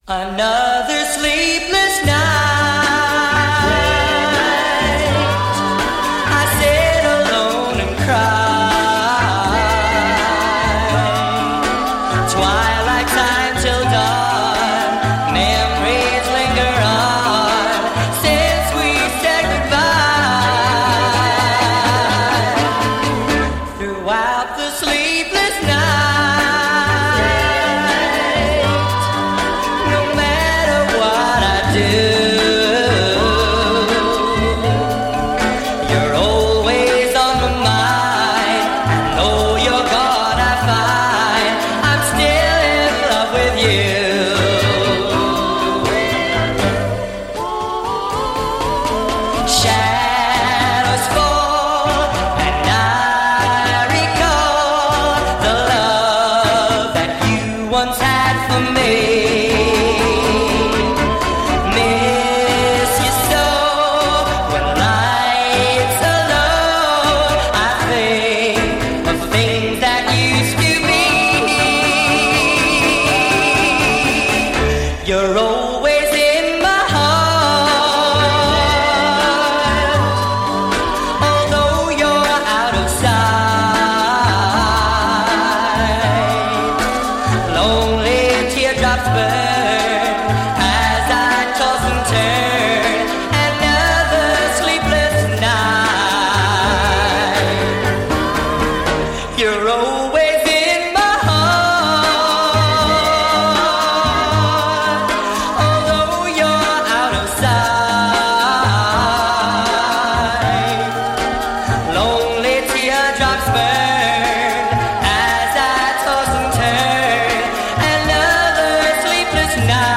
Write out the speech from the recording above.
Another sleepless night. I sit alone and cry. Twilight time till dawn. Memories linger on since we said goodbye. Throughout the sleepless night. Once had for me. Miss you so when lights are low. I think of things that used to be. You're always in my heart, although you're out of sight. Lonely teardrops burn as I toss and turn. Another sleepless night. You're always in my heart, although you're out of sight. Lonely teardrops burn as I toss and turn. Night.